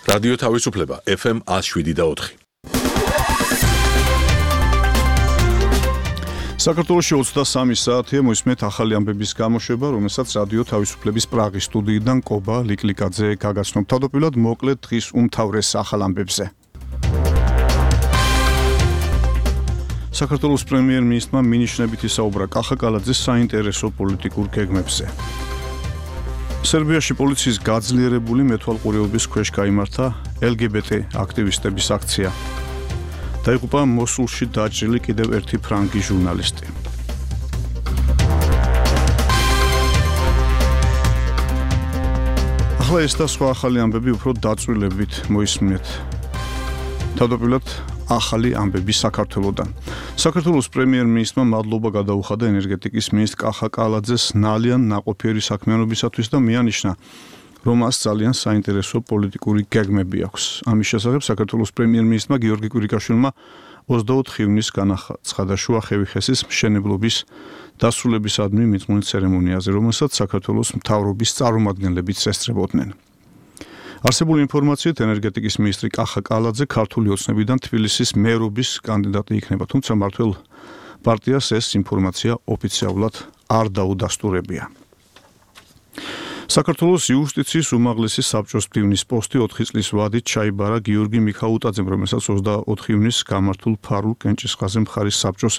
რადიო თავისუფლება FM 107.4. საქართველოში 23 საათია მოისმენთ ახალი ამბების გამოშვება, რომელსაც რადიო თავისუფლების პრაღის სტუდიიდან კობა ლიკლიკაძე გაგაცნობ. თავდაპირველად მოკლედ დღის უმთავრეს ახალ ამბებზე. საქართველოს პრემიერ-მინისტრმა მინიშნებით ისაუბრა კახა კალაძის საინტერესო პოლიტიკურ გეგმებზე. სერბიაში პოლიციის გაძლიერებული მეთვალყურეობის ქვეშ გაიმართა LGBT აქტივისტების აქცია. დაიღუპა მოსულში დაჭრილი კიდევ ერთი ფრანგი ჟურნალისტი. ახლა ეს და სხვა ახალი ამბები უფრო დაწვრილებით მოისმინეთ. თავდაპირველად ახალი ამბები საქართველოდან. საქართველოს პრემიერ-მინისტრმა მადლობა გადაუხადა ენერგეტიკის მინისტრ კახა კალაძეს ნალიან ნაყოფიერი საქმიანობისათვის და მიანიშნა, რომ მას ძალიან საინტერესო პოლიტიკური გეგმები აქვს. ამის შესახებ საქართველოს პრემიერ-მინისტრმა გიორგი კვირიკაშვილმა 24 ივნისს განაცხადა შუახევი-ხესის მშენებლობის დასრულებისადმი მიძღვნილ ცერემონიაზე, რომელსაც საქართველოს მთავრობის წარმომადგენლებიც ესწრებოდნენ. არსებული ინფორმაციით ენერგეტიკის მინისტრი კახა კალაძე ქართული ოცნებიდან თბილისის მერობის კანდიდატი იქნება, თუმცა მმართველ პარტიას ეს ინფორმაცია ოფიციალურად არ დაუდასტურებია. საქართველოს იუსტიციის უმაღლესი საბჭოს მდივნის პოსტი 4 წლის ვადით ჩაიბარა გიორგი მიქაუტაძემ, რომელსაც 24 ივნისს გამართულ ფარულ კენჭისყრაზე მხარის საბჭოს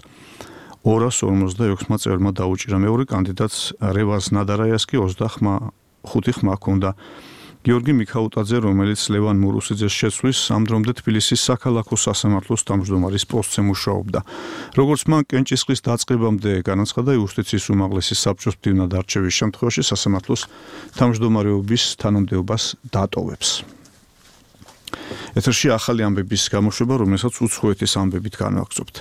256 წევრმა დაუჭირა. მეორე კანდიდატს რევაზ ნადარაიას კი 25 ხმა ჰქონდა. გიორგი მიქაუტაძე, რომელიც ლევან მურუსიძეს შეცვლის, ამ დრომდე თბილისის საქალაქო სასამართლოს თავმჯდომარის პოსტზე მუშაობდა. როგორც მან კენჭისყრის დაწყებამდე განაცხადა, იუსტიციის უმაღლესი საბჭოს მდივნად არჩევის შემთხვევაში სასამართლოს თავმჯდომარეობის თანამდებობას დატოვებს. ეთერში ახალი ამბების გამოშვება, რომელსაც უცხოეთის ამბებით განვაგრძობთ.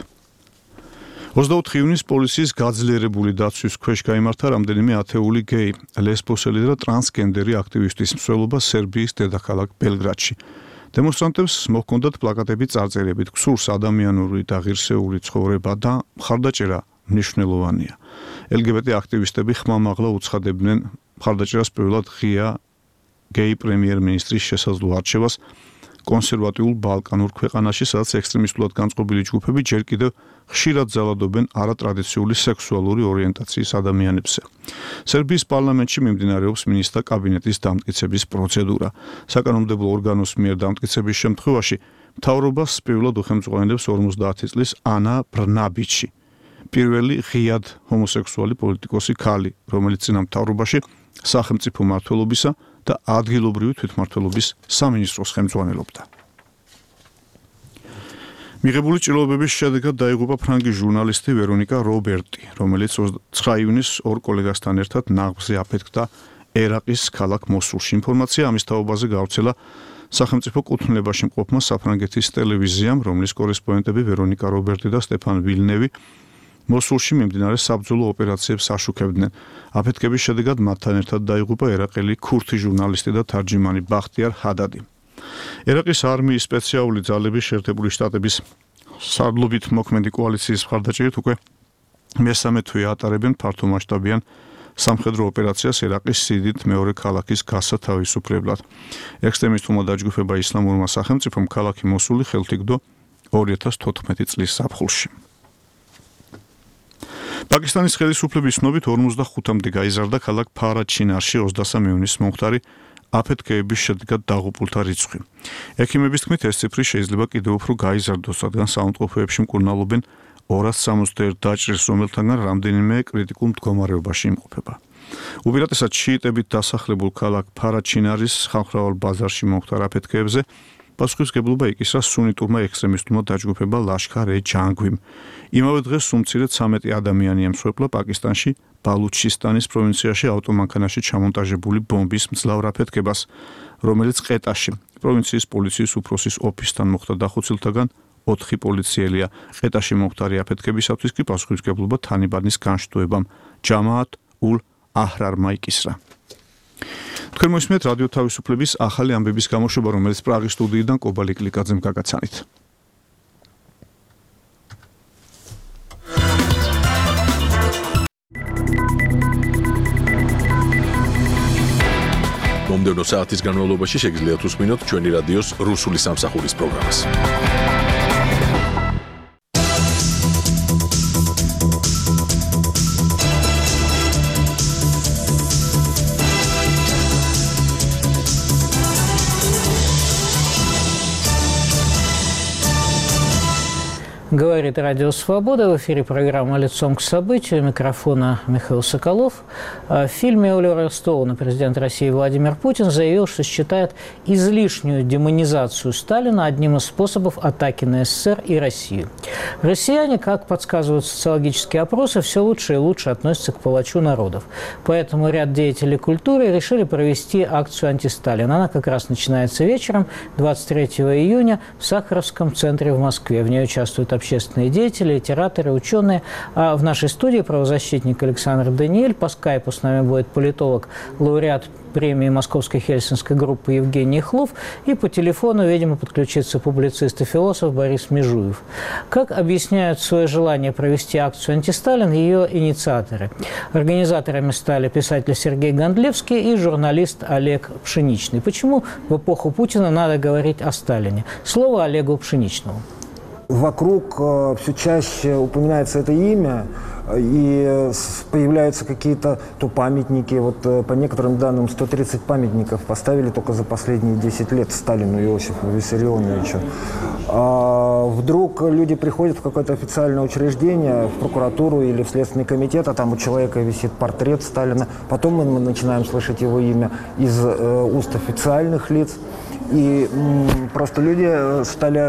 24 ივნისს პოლიციის გაძლიერებული დაცვის ქვეშ გაიმართა რამდენიმე ათეული გეი, ლესბოსელი და ტრანსგენდერი აქტივისტის მსვლელობა სერბიის დედაქალაქ ბელგრადში. დემონსტრანტებს მოჰქონდათ პლაკატები წარწერებით „გსურს ადამიანური და ღირსეული ცხოვრება და მხარდაჭერა მნიშვნელოვანია“. LGBT აქტივისტები ხმამაღლა უცხადებდნენ მხარდაჭერას პირველად ღია გეი პრემიერ-მინისტრის შესაძლო არჩევას კონსერვატიულ ბალკანურ ქვეყანაში, სადაც ექსტრემისტულად განწყობილი ჯგუფები ჯერ კიდევ ხშირად ძალადობენ არატრადიციული სექსუალური ორიენტაციის ადამიანებზე. სერბიის პარლამენტში მიმდინარეობს მინისტრთა კაბინეტის დამტკიცების პროცედურა. საკანონმდებლო ორგანოს მიერ დამტკიცების შემთხვევაში მთავრობას პირველად უხელმძღვანელებს 50 წლის ანა ბრნაბიჩი, პირველი ღიად ჰომოსექსუალი პოლიტიკოსი ქალი, რომელიც წინა მთავრობაში სახელმწიფო მმართველობისა და ადგილობრივი თვითმმართველობის სამინისტროს ხელმძღვანელობდა. მიღებული ჭრილობების შედეგად დაიღუპა ფრანგი ჟურნალისტი ვერონიკა რობერტი, რომელიც 9 ივნისს ორ კოლეგასთან ერთად ნაღბზე აფეთქდა ერაყის ქალაქ მოსულში. ინფორმაცია ამის თაობაზე გავრცელა სახელმწიფო კუთვნილებაში მყოფმა საფრანგეთის ტელევიზიამ, რომლის კორესპონდენტები ვერონიკა რობერტი და სტეფან ვილნევი მოსულში მიმდინარე საბრძოლო ოპერაციებს აშუქებდნენ. აფეთქების შედეგად მათთან ერთად დაიღუპა ერაყელი ქურთი ჟურნალისტი და თარჯიმანი ბახტიარ ჰადადი. ერაყის არმიის სპეციალური ძალების შეერთებული შტატების სარდლობით მოქმედი კოალიციის მხარდაჭერით უკვე მესამე თვე ატარებენ ფართომასშტაბიან სამხედრო ოპერაციას ერაყის სიდიდით მეორე ქალაქის გასათავისუფლებლად. ექსტრემისტულმა დაჯგუფება ისლამურმა სახელმწიფომ ქალაქი მოსული ხელთ იგდო 2014 წლის ზაფხულში. პაკისტანის ხელისუფლების ცნობით 45-მდე გაიზარდა ქალაქ ფარაჩინარში 23 ივნისს მომხდარი აფეთქების შედეგად დაღუპულთა რიცხვი. ექიმების თქმით, ეს ციფრი შეიძლება კიდევ უფრო გაიზარდოს, რადგან საავადმყოფოებში მკურნალობენ 261 დაჭრილს, რომელთაგან რამდენიმე კრიტიკულ მდგომარეობაში იმყოფება. უპირატესად შიიტებით დასახლებულ ქალაქ ფარაჩინარის ხალხმრავალ ბაზარში მომხდარ აფეთქებზე პასუხისმგებლობა იკისრა სუნიტურმა ექსტრემისტულმა დაჯგუფება ლაშქარ-ე-ჯანგვიმ. იმავე დღეს უმცირე 13 ადამიანი ემსხვერპლა პაკისტანში ბალუჩისტანის პროვინციაში ავტომანქანაში ჩამონტაჟებული ბომბის მძლავრ აფეთქებას, რომელიც ყეტაში პროვინციის პოლიციის უფროსის ოფისთან მოხდა. დახოცილთაგან 4 პოლიციელია. ყეტაში მომხდარი აფეთქებისათვის კი პასუხისმგებლობა თანიბანის განშტოებამ ჯამაათ ულ აჰრარმა იკისრა. თქვენ მოისმენთ რადიო თავისუფლების ახალი ამბების გამოშვება, რომელიც პრაღის სტუდიიდან კობა ლიკლიკაძემ გაგაცანით. მომდევნო საათის განმავლობაში შეგიძლიათ უსმინოთ ჩვენი რადიოს რუსული სამსახურის პროგრამას. Говорит Радио Свобода. В эфире программа «Лицом к событию». Микрофона Михаил Соколов. В фильме Оливера Стоуна президент России Владимир Путин заявил, что считает излишнюю демонизацию Сталина одним из способов атаки на СССР и Россию. Россияне, как подсказывают социологические опросы, все лучше и лучше относятся к палачу народов. Поэтому ряд деятелей культуры решили провести акцию «Антисталин». Она как раз начинается вечером, 23 июня, в Сахаровском центре в Москве. В ней участвуют общественные деятели, литераторы, ученые. А в нашей студии правозащитник Александр Даниэль. По скайпу с нами будет политолог, лауреат премии Московской Хельсинской группы Евгений Хлув. И по телефону, видимо, подключится публицист и философ Борис Межуев. Как объясняют свое желание провести акцию «Антисталин» ее инициаторы? Организаторами стали писатель Сергей Гондлевский и журналист Олег Пшеничный. Почему в эпоху Путина надо говорить о Сталине? Слово Олегу Пшеничному. Вокруг все чаще упоминается это имя, и появляются какие-то памятники. Вот по некоторым данным 130 памятников поставили только за последние 10 лет Сталину Иосифу Виссарионовичу. А вдруг люди приходят в какое-то официальное учреждение, в прокуратуру или в Следственный комитет, а там у человека висит портрет Сталина. Потом мы начинаем слышать его имя из уст официальных лиц. И просто люди стали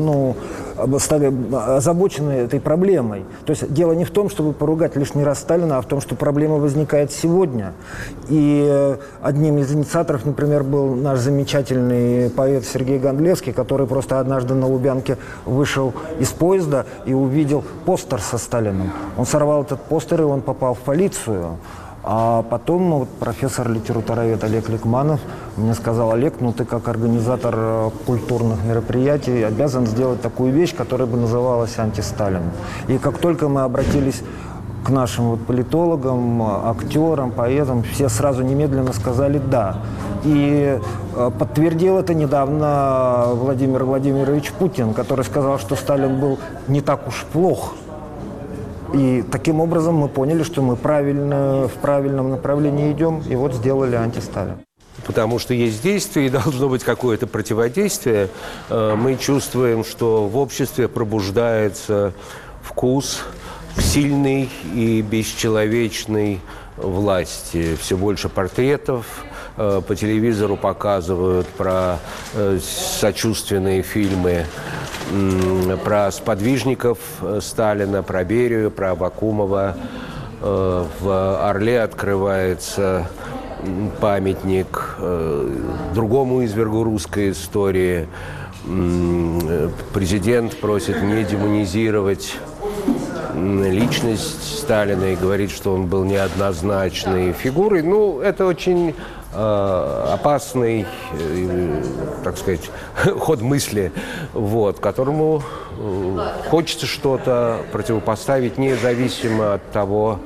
озабочены этой проблемой. То есть дело не в том, чтобы поругать лишний раз Сталина, а в том, что проблема возникает сегодня. И одним из инициаторов, например, был наш замечательный поэт Сергей Гондлевский, который просто однажды на Лубянке вышел из поезда и увидел постер со Сталиным. Он сорвал этот постер, и он попал в полицию. А потом профессор литературовед Олег Ликманов мне сказал: Олег, ты как организатор культурных мероприятий обязан сделать такую вещь, которая бы называлась «Антисталин». И как только мы обратились к нашим политологам, актерам, поэтам, все сразу немедленно сказали «да». И подтвердил это недавно Владимир Владимирович Путин, который сказал, что Сталин был не так уж плох. И таким образом мы поняли, что мы в правильном направлении идем, и вот сделали «Антисталин». Потому что есть действие, и должно быть какое-то противодействие. Мы чувствуем, что в обществе пробуждается вкус к сильной и бесчеловечной власти. Все больше портретов. По телевизору показывают про сочувственные фильмы про сподвижников Сталина, про Берию, про Абакумова. В Орле открывается памятник другому извергу русской истории. Президент просит не демонизировать личность Сталина и говорит, что он был неоднозначной фигурой. Это очень опасный, так сказать, ход мысли, которому хочется что-то противопоставить, независимо от того,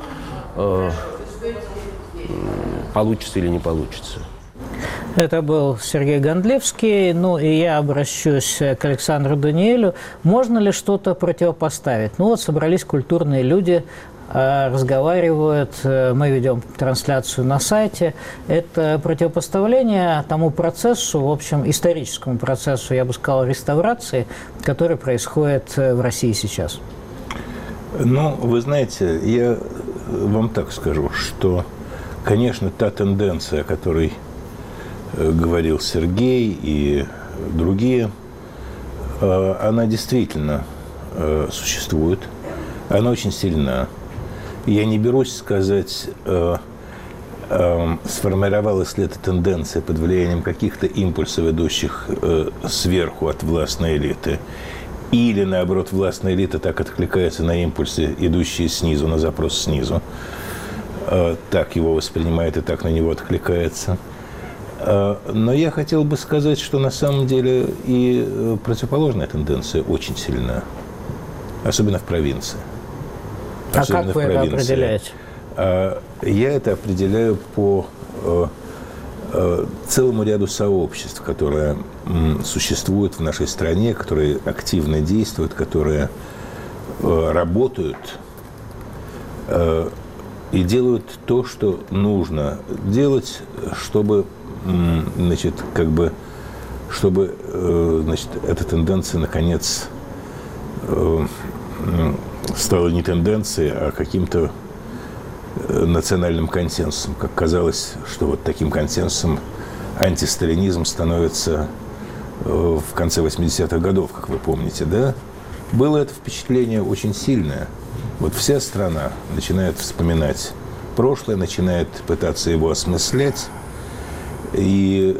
получится или не получится. Это был Сергей Гондлевский. И я обращусь к Александру Даниэлю. Можно ли что-то противопоставить? Собрались культурные люди, разговаривают, мы ведем трансляцию на сайте. Это противопоставление тому процессу, в общем, историческому процессу, я бы сказал, реставрации, который происходит в России сейчас. Вы знаете, я вам так скажу, что, конечно, та тенденция, о которой говорил Сергей и другие, она действительно существует, она очень сильна. Я не берусь сказать, сформировалась ли эта тенденция под влиянием каких-то импульсов, идущих сверху от властной элиты, или, наоборот, властная элита так откликается на импульсы, идущие снизу, на запрос снизу. Так его воспринимает и так на него откликается. Но я хотел бы сказать, что на самом деле и противоположная тенденция очень сильна, особенно в провинции. А как вы это определяете? Я это определяю по целому ряду сообществ, которые существуют в нашей стране, которые активно действуют, которые работают и делают то, что нужно делать, чтобы, значит, чтобы эта тенденция, наконец, стала не тенденцией, а каким-то национальным консенсусом. Как казалось, что вот таким консенсусом антисталинизм становится в конце 80-х годов, как вы помните, да? Было это впечатление очень сильное. Вот вся страна начинает вспоминать прошлое, начинает пытаться его осмыслять. И,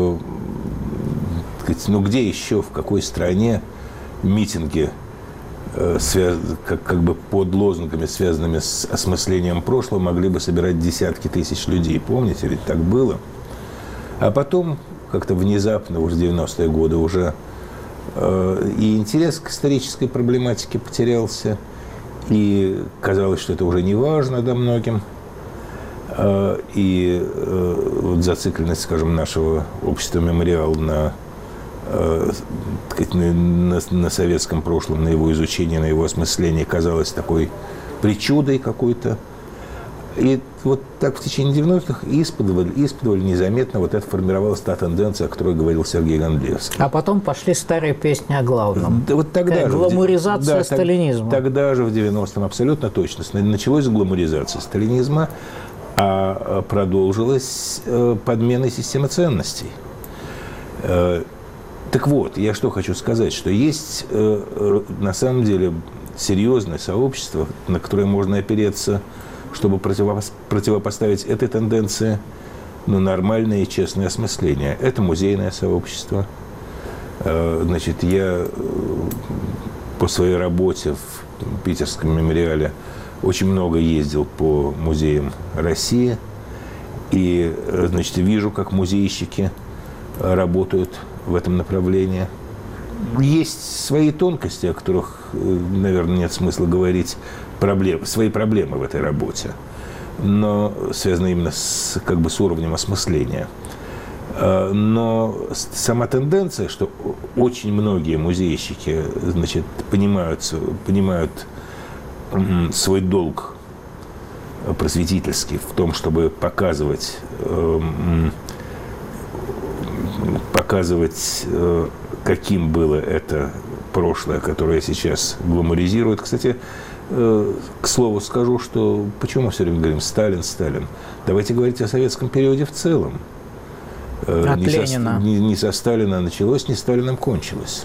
ну, где еще, в какой стране митинги как бы под лозунгами, связанными с осмыслением прошлого, могли бы собирать десятки тысяч людей. Помните, ведь так было. А потом, как-то внезапно, уже в 90-е годы, уже и интерес к исторической проблематике потерялся, и казалось, что это уже не важно, да, многим. И вот зацикленность, скажем, нашего общества «Мемориал» на советском прошлом, на его изучение, на его осмысление казалось такой причудой какой-то. И вот так в течение 90-х исподволь незаметно вот это формировалась та тенденция, о которой говорил Сергей Гондлевский. А потом пошли старые песни о главном. Да, вот тогда же, гламуризация сталинизма. Тогда же, в 90-м, абсолютно точно. Началась гламуризация сталинизма, а продолжилась подмена системы ценностей. Так вот, я что хочу сказать, что есть на самом деле серьезное сообщество, на которое можно опереться, чтобы противопоставить этой тенденции, ну, нормальное и честное осмысление. Это музейное сообщество. Значит, я по своей работе в Питерском мемориале очень много ездил по музеям России и, значит, вижу, как музейщики работают в этом направлении. Есть свои тонкости, о которых, наверное, нет смысла говорить, свои проблемы в этой работе, но связаны именно с уровнем осмысления. Но сама тенденция, что очень многие музейщики, значит, понимают свой долг просветительский в том, чтобы показывать, каким было это прошлое, которое сейчас гламуризирует. Кстати, к слову скажу, что почему мы все время говорим «Сталин, Сталин»? Давайте говорить о советском периоде в целом. От Ленина. Не со Сталина началось, не Сталином кончилось.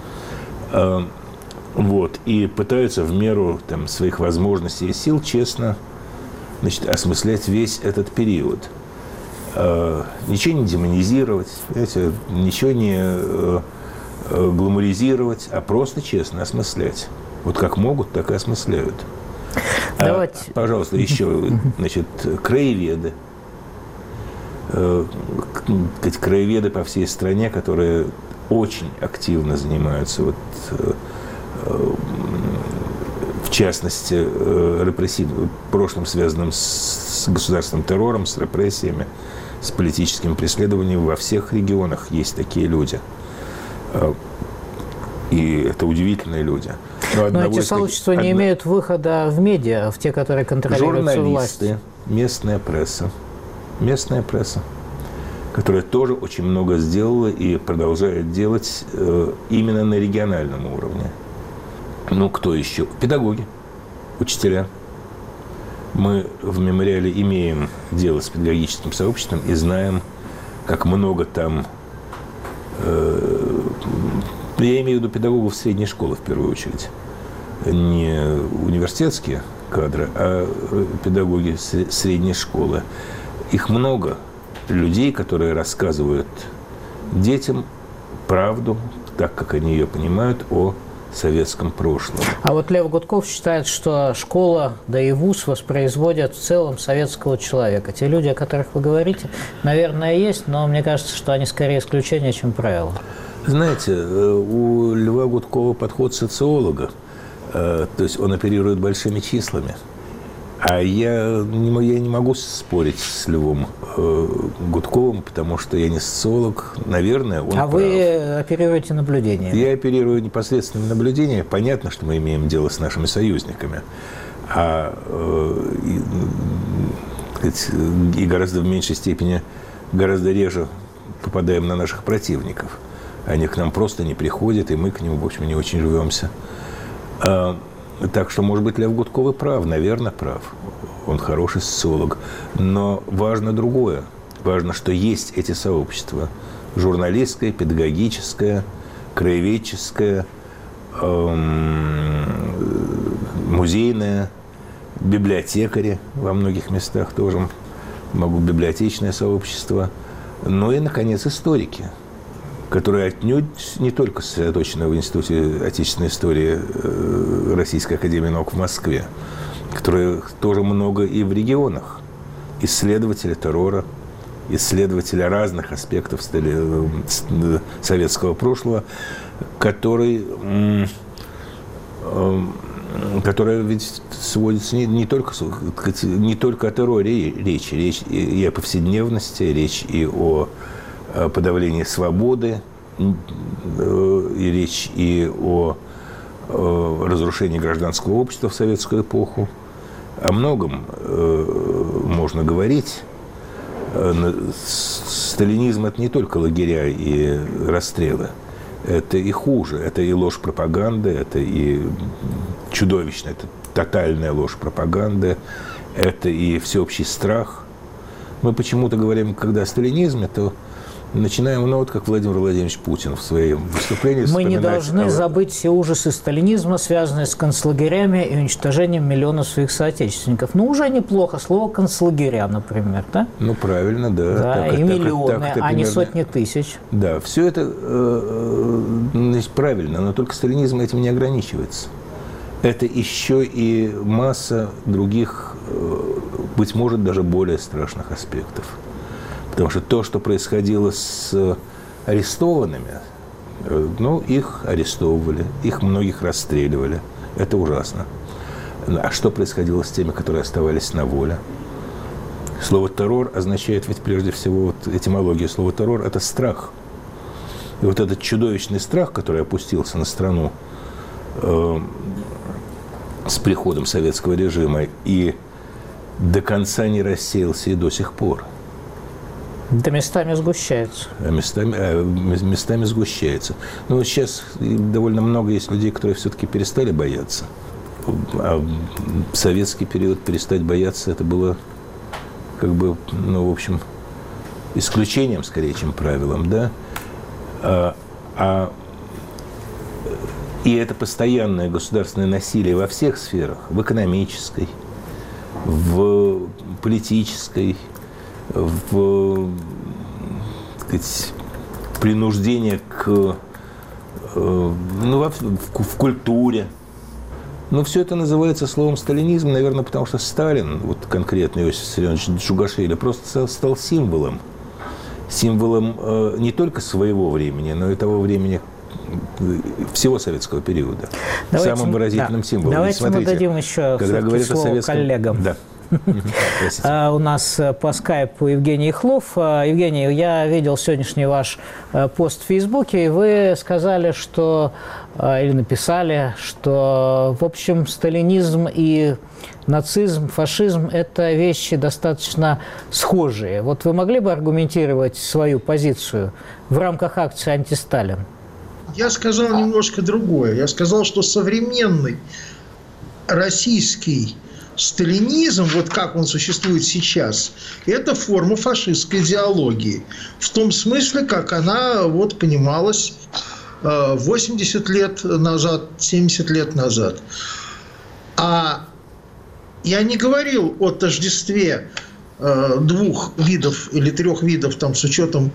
Вот. И пытаются в меру там своих возможностей и сил честно, значит, осмыслять весь этот период. Ничего не демонизировать, ничего не гламуризировать, а просто честно осмыслять. Вот как могут, так и осмысляют. Давайте. Пожалуйста, еще, значит, краеведы. Краеведы по всей стране, которые очень активно занимаются, вот, в частности, прошлым, связанным с государственным террором, с репрессиями, с политическим преследованием. Во всех регионах есть такие люди. И это удивительные люди. Но эти сообщества не имеют выхода в медиа, в те, которые контролируются властью. Журналисты, местная пресса, которая тоже очень много сделала и продолжает делать именно на региональном уровне. Ну, кто еще? Педагоги, учителя. Мы в мемориале имеем дело с педагогическим сообществом и знаем, как много там, я имею в виду педагогов средней школы в первую очередь, не университетские кадры, а педагоги средней школы. Их много, людей, которые рассказывают детям правду, так как они ее понимают, о советском прошлом. А вот Лев Гудков считает, что школа, да и вуз воспроизводят в целом советского человека. Те люди, о которых вы говорите, наверное, есть, но мне кажется, что они скорее исключение, чем правило. Знаете, у Льва Гудкова подход социолога, то есть он оперирует большими числами. А я не могу спорить с Львом Гудковым, потому что я не социолог. Наверное, он прав. Вы оперируете наблюдениями? Я оперирую непосредственными наблюдениями. Понятно, что мы имеем дело с нашими союзниками. И гораздо в меньшей степени, гораздо реже попадаем на наших противников. Они к нам просто не приходят, и мы к ним, в общем, не очень рвемся. Так что, может быть, Лев Гудков и прав, наверное, прав. Он хороший социолог. Но важно другое. Важно, что есть эти сообщества. Журналистское, педагогическое, краеведческое, музейное, библиотекари во многих местах тоже. Библиотечное сообщество. Ну и, наконец, историки, которые отнюдь не только сосредоточены в Институте отечественной истории Российской академии наук в Москве, которые тоже много и в регионах. Исследователи террора, исследователи разных аспектов советского прошлого, которая ведь сводится не только о терроре речь и о повседневности, речь и о подавлении свободы, и речь и о разрушении гражданского общества в советскую эпоху. О многом можно говорить. Сталинизм – это не только лагеря и расстрелы. Это и хуже. Это и ложь пропаганды, это и чудовищная, это тотальная ложь пропаганды, это и всеобщий страх. Мы почему-то говорим, когда о сталинизме, то начинаем, вот как Владимир Владимирович Путин в своем выступлении. Мы не должны забыть все ужасы сталинизма, связанные с концлагерями и уничтожением миллионов своих соотечественников. Ну, уже неплохо. Слово «концлагеря», например, да? Ну, правильно, да. Да, и миллионы, а не сотни тысяч. Да, все это правильно, но только сталинизм этим не ограничивается. Это еще и масса других, быть может, даже более страшных аспектов. Потому что то, что происходило с арестованными, их арестовывали, их многих расстреливали. Это ужасно. А что происходило с теми, которые оставались на воле? Слово «террор» означает ведь прежде всего, этимология слова «террор» – это страх. И вот этот чудовищный страх, который опустился на страну с приходом советского режима и до конца не рассеялся и до сих пор. Да местами сгущается. Местами сгущается. Но вот сейчас довольно много есть людей, которые все-таки перестали бояться. А в советский период перестать бояться, это было в общем, исключением скорее, чем правилом, да? И это постоянное государственное насилие во всех сферах, в экономической, в политической, в принуждение в культуре. Но все это называется словом сталинизм, наверное, потому что Сталин, конкретно Иосиф Виссарионович Джугашвили, просто стал символом не только своего времени, но и того времени, всего советского периода. Самым выразительным символом. Давайте мы дадим еще слово коллегам. Да. У нас по скайпу Евгений Хлов. Евгений, я видел сегодняшний ваш пост в Фейсбуке, и вы сказали, или написали, что, в общем, сталинизм и нацизм, фашизм – это вещи достаточно схожие. Вот вы могли бы аргументировать свою позицию в рамках акции «Антисталин»? Я сказал немножко другое. Я сказал, что современный российский сталинизм, как он существует сейчас, это форма фашистской идеологии. В том смысле, как она понималась 80 лет назад, 70 лет назад. А я не говорил о тождестве двух видов или трех видов, с учетом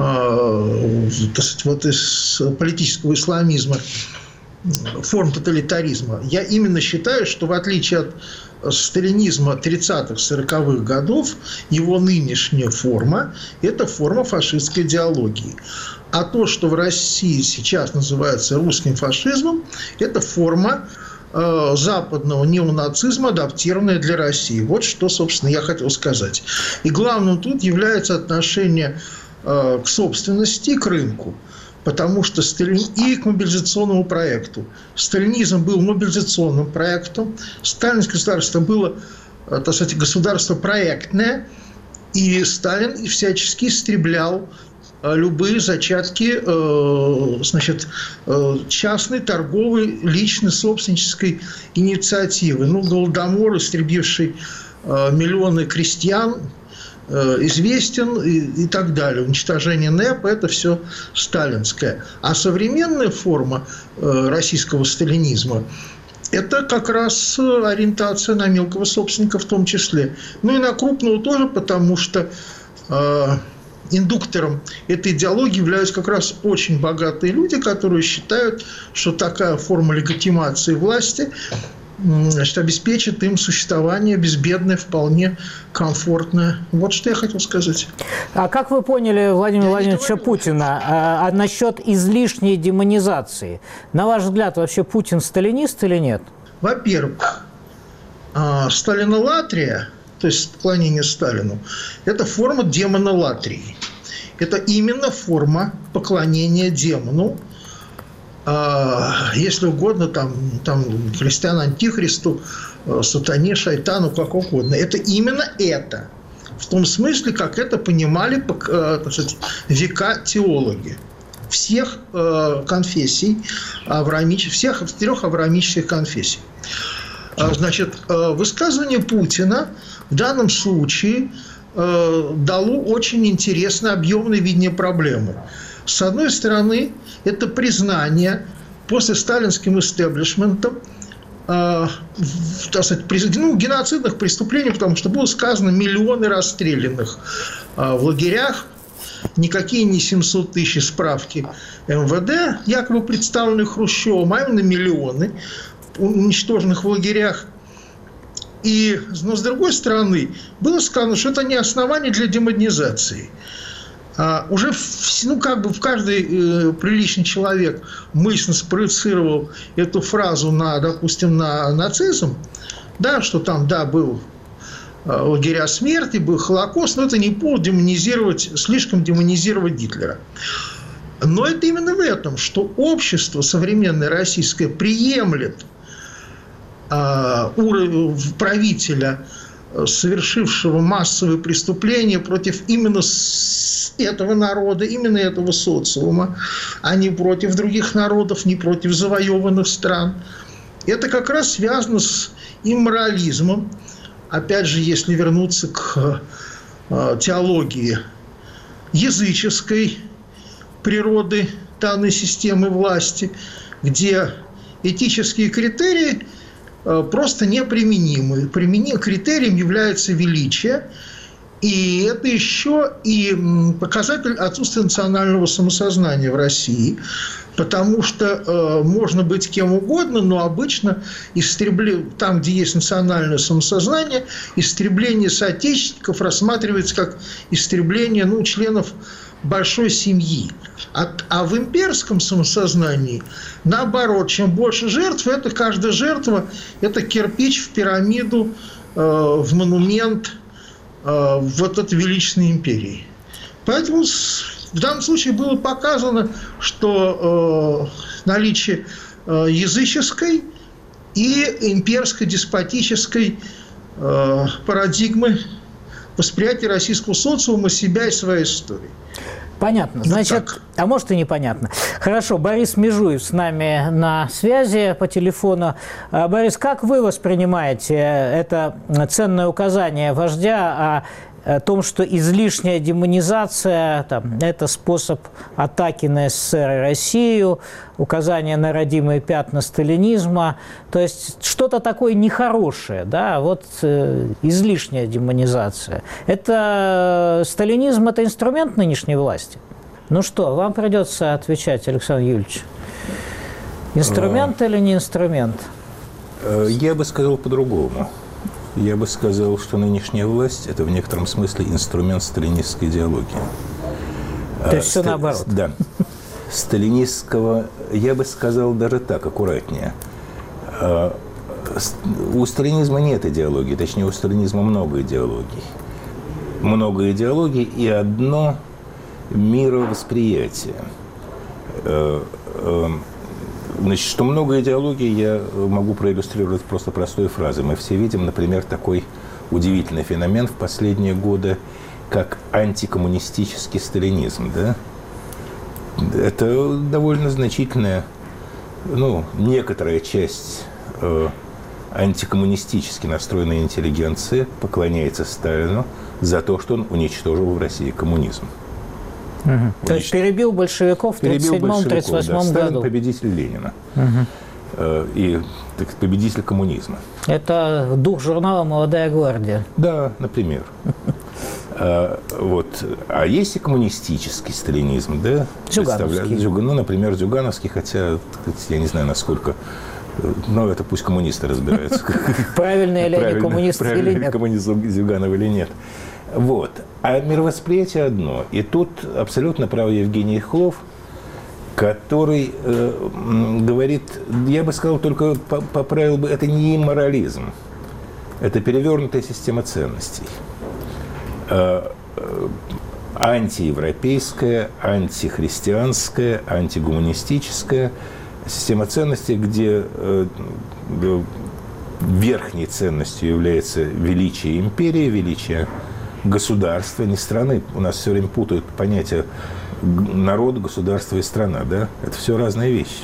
из политического исламизма, форм тоталитаризма. Я именно считаю, что в отличие от сталинизма 30-х, 40-х годов, его нынешняя форма – это форма фашистской идеологии. А то, что в России сейчас называется русским фашизмом, это форма западного неонацизма, адаптированное для России. Вот что, собственно, я хотел сказать. И главным тут является отношение к собственности и к рынку. Потому что и к мобилизационному проекту. Сталинизм был мобилизационным проектом, сталинское государство было, так сказать, государство проектное, и Сталин всячески истреблял любые зачатки, значит, частной, торговой, личной, собственнической инициативы. Ну, Голодомор, истребивший миллионы крестьян, известен и так далее. Уничтожение НЭПа – это все сталинское. А современная форма российского сталинизма – это как раз ориентация на мелкого собственника в том числе. Ну и на крупного тоже, потому что индуктором этой идеологии являются как раз очень богатые люди, которые считают, что такая форма легитимации власти, значит, обеспечит им существование безбедное, вполне комфортное. Вот что я хотел сказать. А как вы поняли Владимира Владимировича Путина насчет излишней демонизации? На ваш взгляд, вообще Путин сталинист или нет? Во-первых, сталинолатрия, то есть поклонение Сталину, это форма демонолатрии. Это именно форма поклонения демону, если угодно, там христиан антихристу, сатане, шайтану, как угодно. Это именно это. В том смысле, как это понимали, так сказать, века теологи всех конфессий, всех 4 авраамических конфессий. Значит, высказывание Путина в данном случае дало очень интересное объемное видение проблемы. С одной стороны, это признание после сталинским истеблишментом так сказать, геноцидных преступлений, потому что было сказано миллионы расстрелянных в лагерях, никакие не 700 тысяч справки МВД, якобы представленных Хрущевым, а именно миллионы уничтоженных в лагерях. Но с другой стороны, было сказано, что это не основание для демонизации. Уже в каждый приличный человек мысленно спроецировал эту фразу допустим, на нацизм, да, что там, да, был лагеря смерти, был Холокост, но это не повод слишком демонизировать Гитлера. Но это именно в этом, что общество современное российское приемлет правителя, совершившего массовые преступления против именно этого народа, именно этого социума, а не против других народов, не против завоеванных стран. Это как раз связано с имморализмом. Опять же, если вернуться к теологии языческой природы данной системы власти, где этические критерии просто неприменимы. Критерием является величие, и это еще и показатель отсутствия национального самосознания в России, потому что можно быть кем угодно, но обычно там, где есть национальное самосознание, истребление соотечественников рассматривается как истребление членов большой семьи. А в имперском самосознании, наоборот, чем больше жертв, это каждая жертва – это кирпич в пирамиду, в монумент вот этой величественной империи. Поэтому в данном случае было показано, что наличие языческой и имперско-деспотической парадигмы восприятия российского социума себя и своей истории. Понятно. Значит, а может и непонятно. Хорошо, Борис Межуев с нами на связи по телефону. Борис, как вы воспринимаете это ценное указание вождя о том, что излишняя демонизация – это способ атаки на СССР и Россию, указание на родимые пятна сталинизма, то есть что-то такое нехорошее, да, вот излишняя демонизация. Это сталинизм – это инструмент нынешней власти? Ну что, вам придется отвечать, Александр Юрьевич. Инструмент или не инструмент? Я бы сказал по-другому. Я бы сказал, что нынешняя власть – это в некотором смысле инструмент сталинистской идеологии. То есть все наоборот. Да. Сталинистского, я бы сказал даже так, аккуратнее. у сталинизма нет идеологии, точнее, у сталинизма много идеологий. Много идеологий и одно мировосприятие. Значит, что много идеологий я могу проиллюстрировать просто простой фразой. Мы все видим, например, такой удивительный феномен в последние годы, как антикоммунистический сталинизм. Да? Это довольно значительная, некоторая часть антикоммунистически настроенной интеллигенции поклоняется Сталину за то, что он уничтожил в России коммунизм. То есть перебил большевиков в 1937-1938 году. Сталин победитель Ленина. И победитель коммунизма. Это дух журнала «Молодая гвардия». Да, например. А есть и коммунистический сталинизм, да? Зюгановский. Например, Зюгановский, хотя я не знаю, насколько... это пусть коммунисты разбираются. Правильный ли они коммунист или нет. Коммунизм Зюганова или нет. А мировосприятие одно. И тут абсолютно прав Евгений Хлов, который говорит, я бы сказал, только поправил бы, это не имморализм, это перевернутая система ценностей. Антиевропейская, антихристианская, антигуманистическая система ценностей, где верхней ценностью является величие империи, величие государства, не страны. У нас все время путают понятия народ, государство и страна, да? Это все разные вещи.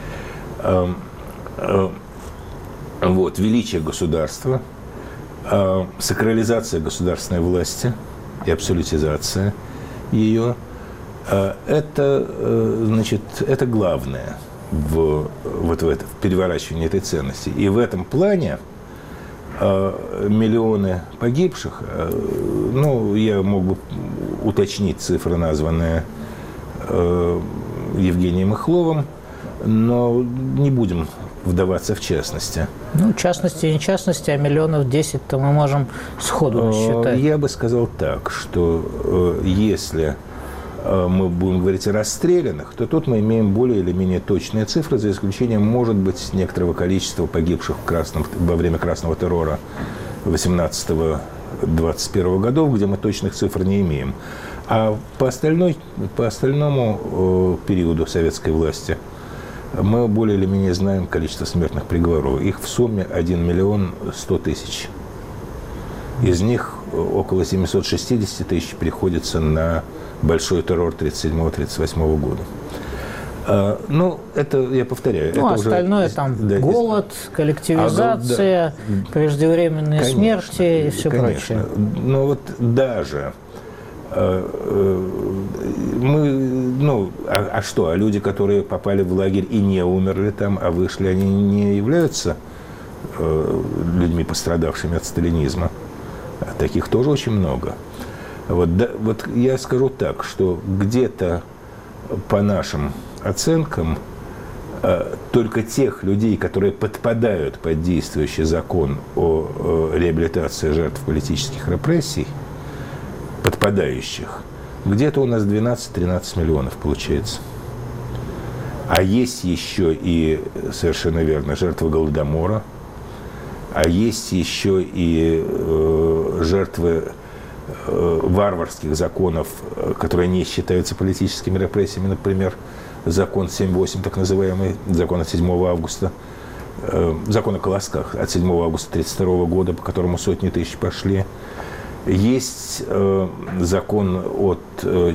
Величие государства, сакрализация государственной власти и абсолютизация ее, это главное в переворачивании этой ценности. И в этом плане миллионы погибших, я мог бы уточнить цифры, названные Евгением Хловым, но не будем вдаваться в частности. Частности и не частности, а миллионов 10-то мы можем сходу насчитать. Я бы сказал так, что если мы будем говорить о расстрелянных, то тут мы имеем более или менее точные цифры, за исключением, может быть, некоторого количества погибших во время красного террора 18-21 годов, где мы точных цифр не имеем. А по остальному периоду советской власти мы более или менее знаем количество смертных приговоров. Их в сумме 1 миллион 100 тысяч. Из них около 760 тысяч приходится на большой террор 1937-1938 года. Это, я повторяю. Это остальное уже, там голод, коллективизация, преждевременные смерти и все прочее. Но даже а люди, которые попали в лагерь и не умерли там, а вышли, они не являются людьми, пострадавшими от сталинизма. Таких тоже очень много. Я скажу так, что где-то по нашим оценкам только тех людей, которые подпадают под действующий закон о реабилитации жертв политических репрессий, подпадающих, где-то у нас 12-13 миллионов получается. А есть еще и, совершенно верно, жертвы Голодомора, а есть еще и жертвы варварских законов, которые не считаются политическими репрессиями, например, закон 7-8, так называемый, закон от 7 августа, закон о колосках от 7 августа 1932 года, по которому сотни тысяч пошли. Есть закон от 4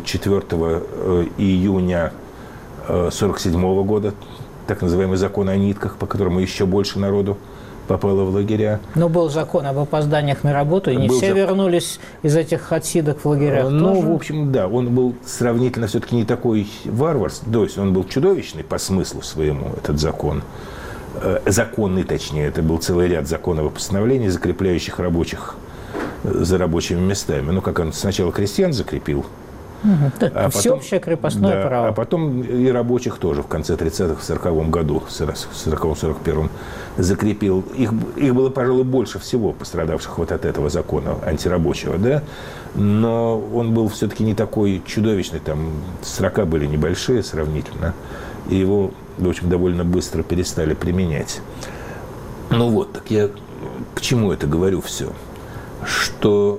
июня 1947 года, так называемый закон о нитках, по которому еще больше народу попало в лагеря. Но был закон об опозданиях на работу, и не все вернулись из этих отсидок в лагерях. В общем, да, он был сравнительно все-таки не такой варварский, то есть он был чудовищный по смыслу своему, этот закон. Законный, точнее, это был целый ряд законов и постановлений, закрепляющих рабочих за рабочими местами. Как он сначала крестьян закрепил, всеобщее крепостное право. А потом и рабочих тоже в конце 30-х, в 40-м году, в 40-41-м закрепил. Их было, пожалуй, больше всего пострадавших от этого закона антирабочего, да? Но он был все-таки не такой чудовищный, там срока были небольшие сравнительно, и его, в общем, довольно быстро перестали применять. Ну вот, так я к чему это говорю все? Что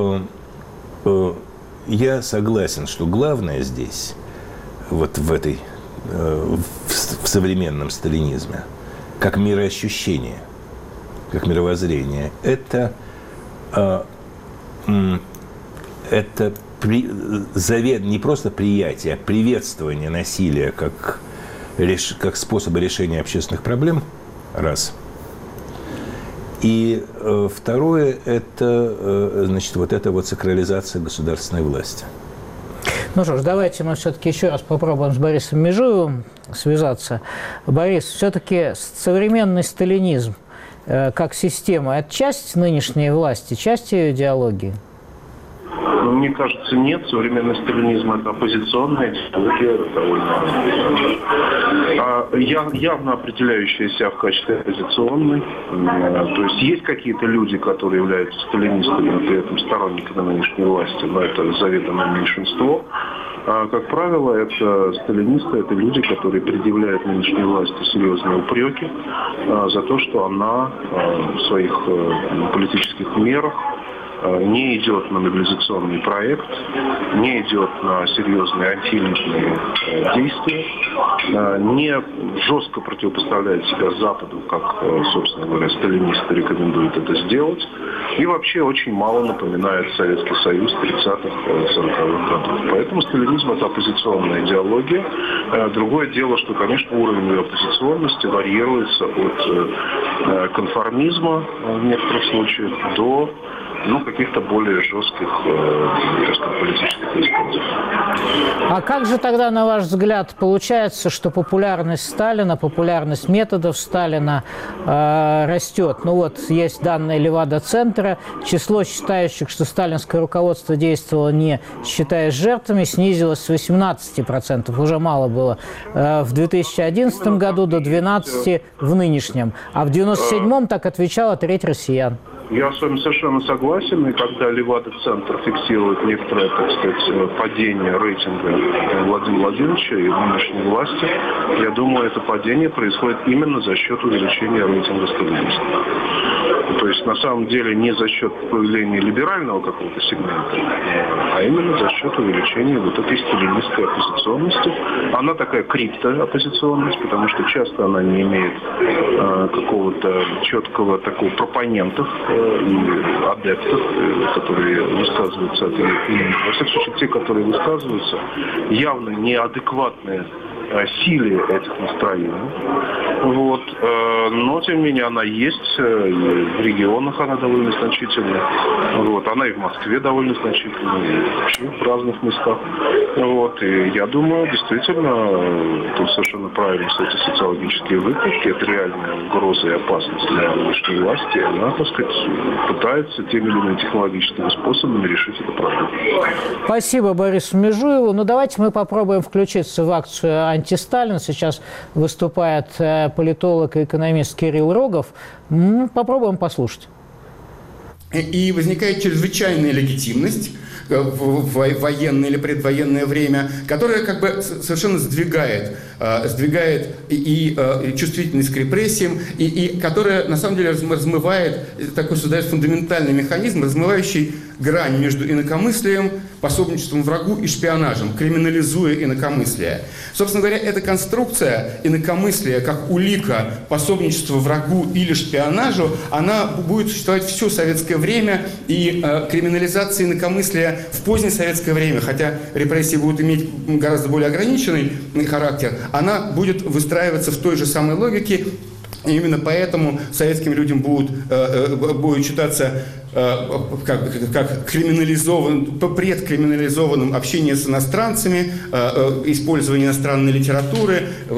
я согласен, что главное здесь, вот в этой, в современном сталинизме, как мироощущение, как мировоззрение, это не просто приятие, а приветствование насилия как способа решения общественных проблем, раз. И второе – это, значит, вот эта вот сакрализация государственной власти. Ну что ж, давайте мы все-таки еще раз попробуем с Борисом Межуевым связаться. Борис, все-таки современный сталинизм как система – это часть нынешней власти, часть ее идеологии? Мне кажется, нет. Современный сталинизм – это оппозиционная идеология, довольно явно определяющаяся в качестве оппозиционной. То есть какие-то люди, которые являются сталинистами, но при этом сторонниками нынешней власти, но это заведомое меньшинство. Как правило, это сталинисты, это люди, которые предъявляют нынешней власти серьезные упреки за то, что она в своих политических мерах не идет на мобилизационный проект, не идет на серьезные антиэлитные действия, не жестко противопоставляет себя Западу, как, собственно говоря, сталинисты рекомендуют это сделать, и вообще очень мало напоминает Советский Союз 30-х, 40-х годов. Поэтому сталинизм – это оппозиционная идеология. Другое дело, что, конечно, уровень ее оппозиционности варьируется от конформизма в некоторых случаях до каких-то более жестких, политических высказов. А как же тогда, на ваш взгляд, получается, что популярность Сталина, популярность методов Сталина растет? Ну вот, есть данные Левада-центра, число считающих, что сталинское руководство действовало не считаясь жертвами, снизилось с 18%, уже мало было, в 2011 году до 12% в нынешнем. А в 1997-м так отвечала треть россиян. Я с вами совершенно согласен, и когда Левада-центр фиксирует некоторое, так сказать, падение рейтинга Владимира Владимировича и нынешней власти, я думаю, это падение происходит именно за счет увеличения рейтинга сталинистов. То есть, на самом деле, не за счет появления либерального какого-то сегмента, а именно за счет увеличения вот этой сталинистской оппозиционности. Она такая криптооппозиционность, потому что часто она не имеет какого-то четкого такого пропонентов и адептов, которые высказываются от ее имени. Во всяком случае, те, которые высказываются, явно неадекватные силе этих настроений. Вот. Но, тем не менее, она есть. И в регионах она довольно значительная. Вот. Она и в Москве довольно значительная. И вообще в разных местах. Вот. И я думаю, действительно, тут совершенно правильно, что эти социологические выкладки, это реальная угроза и опасность для нынешней власти. И она, так сказать, пытается теми или иными технологическими способами решить эту проблему. Спасибо Борису Межуеву. Ну, давайте мы попробуем включиться в акцию «Антисталин». Сейчас выступает политолог и экономист Кирилл Рогов. Попробуем послушать. И возникает чрезвычайная легитимность в военное или предвоенное время, которая как бы совершенно сдвигает и чувствительность к репрессиям, и которая на самом деле размывает, такой создает фундаментальный механизм, размывающий грань между инакомыслием, пособничеством врагу и шпионажем, криминализуя инакомыслие. Собственно говоря, эта конструкция инакомыслия как улика пособничества врагу или шпионажу, она будет существовать все советское время, и криминализация инакомыслия в позднее советское время, хотя репрессии будут иметь гораздо более ограниченный характер, она будет выстраиваться в той же самой логике. И именно поэтому советским людям будет считаться как предкриминализованным общение с иностранцами, использование иностранной литературы.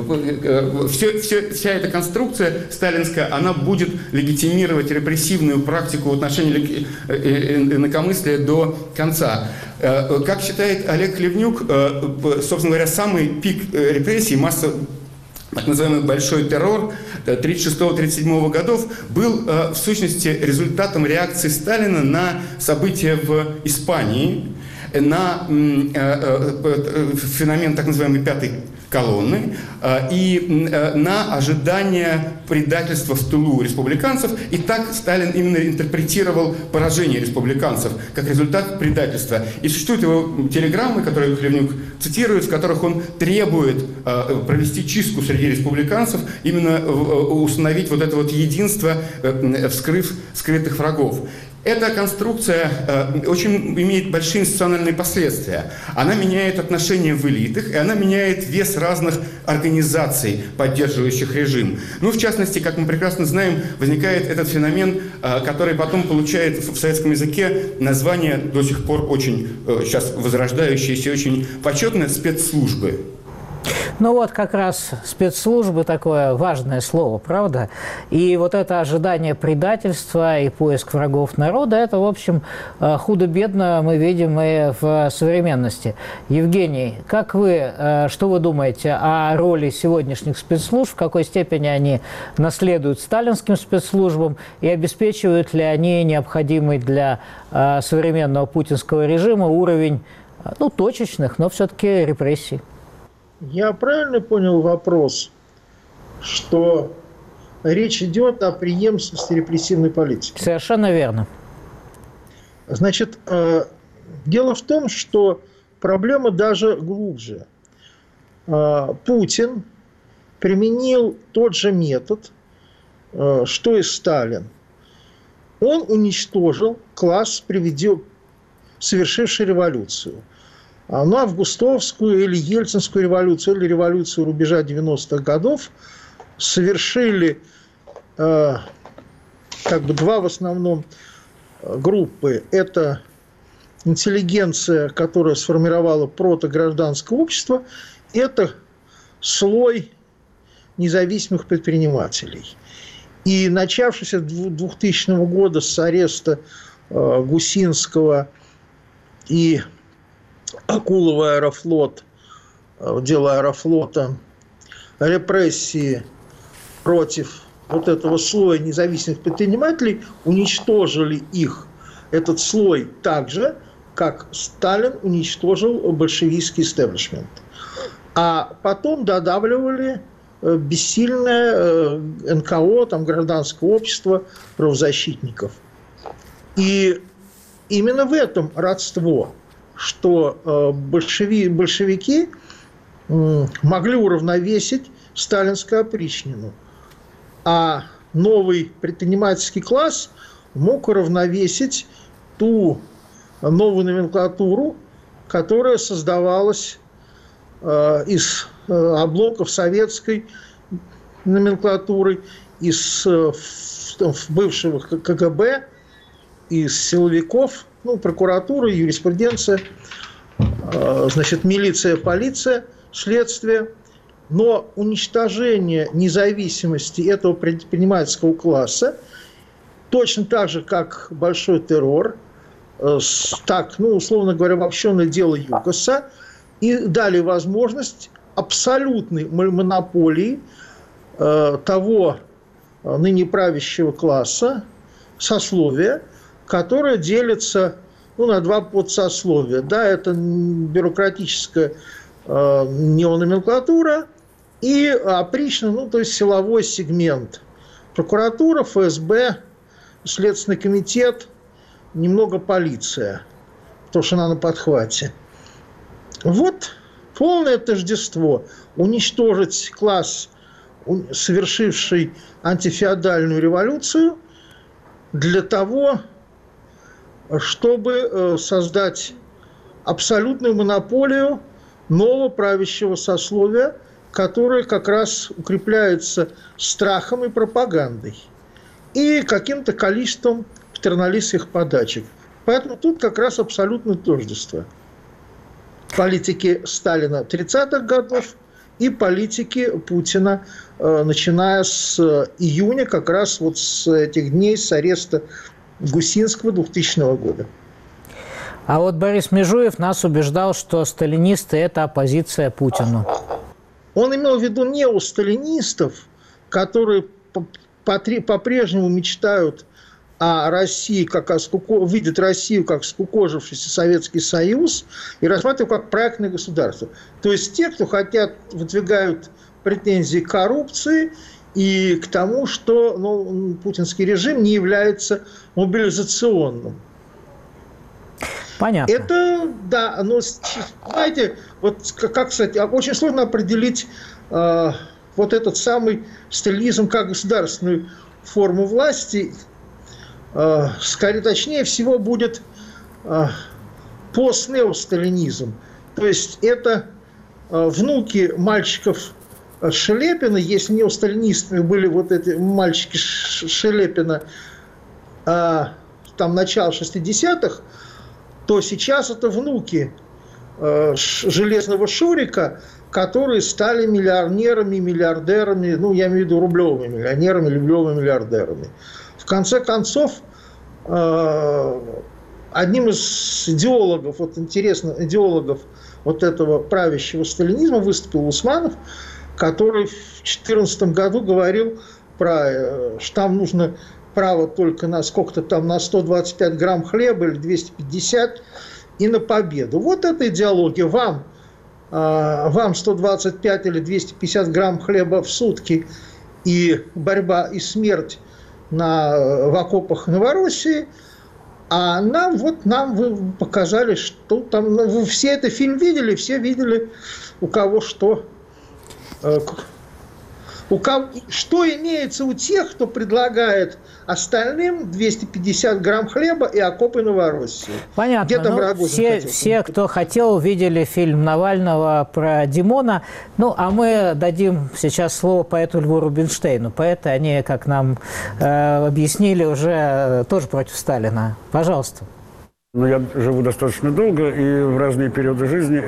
Вся эта конструкция сталинская, она будет легитимировать репрессивную практику в отношении инакомыслия до конца. Как считает Олег Хлевнюк, собственно говоря, самый пик репрессий, масса, так называемый большой террор 1936-1937 годов был в сущности результатом реакции Сталина на события в Испании, на феномен так называемой колонны и на ожидание предательства в тылу республиканцев. И так Сталин именно интерпретировал поражение республиканцев как результат предательства. И существуют его телеграммы, которые Плевнюк цитирует, в которых он требует провести чистку среди республиканцев, именно установить вот это вот единство, вскрыв скрытых врагов. Эта конструкция очень имеет большие институциональные последствия. Она меняет отношения в элитах, и она меняет вес разных организаций, поддерживающих режим. Ну, в частности, как мы прекрасно знаем, возникает этот феномен, который потом получает в советском языке название, до сих пор очень сейчас возрождающееся, очень почетное, спецслужбы. Ну вот как раз спецслужбы такое важное слово, правда? И вот это ожидание предательства и поиск врагов народа, это, в общем, худо-бедно мы видим и в современности. Евгений, как вы, что вы думаете о роли сегодняшних спецслужб, в какой степени они наследуют сталинским спецслужбам и обеспечивают ли они необходимый для современного путинского режима уровень, ну, точечных, но все-таки репрессий? Я правильно понял вопрос, что речь идет о преемственности репрессивной политики? Совершенно верно. Значит, дело в том, что проблема даже глубже. Путин применил тот же метод, что и Сталин. Он уничтожил класс, совершивший революцию. Ну, августовскую или ельцинскую революцию, или революцию рубежа 90-х годов совершили как бы два в основном группы. Это интеллигенция, которая сформировала протогражданское общество, это слой независимых предпринимателей. И начавшийся 2000 года с ареста Гусинского и Акулова Аэрофлот, дело Аэрофлота, репрессии против вот этого слоя независимых предпринимателей уничтожили их, этот слой, так же, как Сталин уничтожил большевистский истеблишмент. А потом додавливали бессильное НКО, там, гражданское общество, правозащитников. И именно в этом родство, что большевики могли уравновесить сталинскую опричнину, а новый предпринимательский класс мог уравновесить ту новую номенклатуру, которая создавалась из обломков советской номенклатуры, из бывшего КГБ, из силовиков, ну, прокуратура, юриспруденция, значит, милиция, полиция, следствие. Но уничтожение независимости этого предпринимательского класса, точно так же, как большой террор, так, ну, условно говоря, обобщенное дело ЮКОСа, и дали возможность абсолютной монополии того ныне правящего класса, сословия, которое делится, ну, на два подсословия. Да, это бюрократическая неономенклатура и опричная, ну, то есть силовой сегмент. Прокуратура, ФСБ, Следственный комитет, немного полиция, потому что она на подхвате. Вот полное тождество. Уничтожить класс, совершивший антифеодальную революцию, для того, чтобы создать абсолютную монополию нового правящего сословия, которое как раз укрепляется страхом и пропагандой и каким-то количеством патерналистских подачек. Поэтому тут как раз абсолютное тождество политики Сталина 30-х годов и политики Путина, начиная с июня, как раз вот с этих дней, с ареста Гусинского 2000 года. А вот Борис Межуев нас убеждал, что сталинисты – это оппозиция Путину. Он имел в виду неосталинистов, которые по-прежнему мечтают а Россия видит Россию как скукожившийся Советский Союз и рассматривает как проектное государство. То есть те, кто выдвигают претензии к коррупции и к тому, что путинский режим не является мобилизационным. Понятно. Это, да, но, знаете, кстати, очень сложно определить этот самый сталинизм как государственную форму власти. Скорее, точнее всего, будет постнеосталинизм. То есть это внуки мальчиков Шелепина, если неосталинистами были эти мальчики Шелепина, начало 60-х, то сейчас это внуки Железного Шурика, которые стали миллионерами, миллиардерами, я имею в виду рублевыми миллионерами, рублевыми миллиардерами. В конце концов, одним из идеологов, идеологов этого правящего сталинизма выступил Усманов, который в 2014 году говорил что там нужно право только на сколько-то там, на 125 грамм хлеба или 250 и на победу. Вот эта идеология. Вам 125 или 250 грамм хлеба в сутки и борьба и смерть в окопах Новороссии, а нам вы показали, что там, вы все этот фильм видели, все видели, у кого что. Что имеется у тех, кто предлагает остальным 250 грамм хлеба и окопы Новороссии? Понятно. Все, кто хотел, видели фильм Навального про Димона. А мы дадим сейчас слово поэту Льву Рубинштейну. Поэты, они, как нам объяснили, уже тоже против Сталина. Пожалуйста. Я живу достаточно долго, и в разные периоды жизни